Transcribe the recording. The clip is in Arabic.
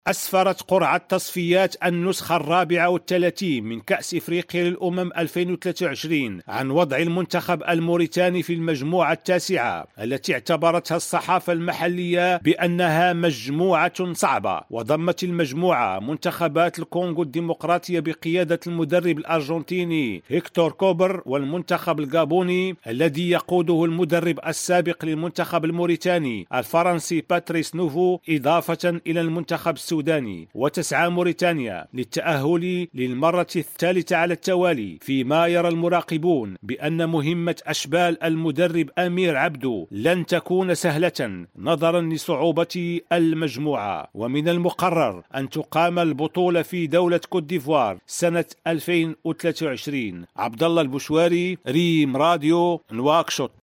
أسفرت قرعة تصفيات النسخة 34 من كأس إفريقيا للأمم 2023 عن وضع المنتخب الموريتاني في المجموعة التاسعة، التي اعتبرتها الصحافة المحلية بأنها مجموعة صعبة. وضمت المجموعة منتخبات الكونغو الديمقراطية بقيادة المدرب الأرجنتيني هيكتور كوبر، والمنتخب الغابوني الذي يقوده المدرب السابق للمنتخب الموريتاني الفرنسي باتريس نوفو، إضافة إلى المنتخب السوداني. وتسعى موريتانيا للتأهل للمرة الثالثة على التوالي، فيما يرى المراقبون بأن مهمة أشبال المدرب أمير عبدو لن تكون سهلة نظرا لصعوبة المجموعة. ومن المقرر أن تقام البطولة في دولة كوت ديفوار سنة 2023. عبد الله البشواري، ريم راديو، نواكشوط.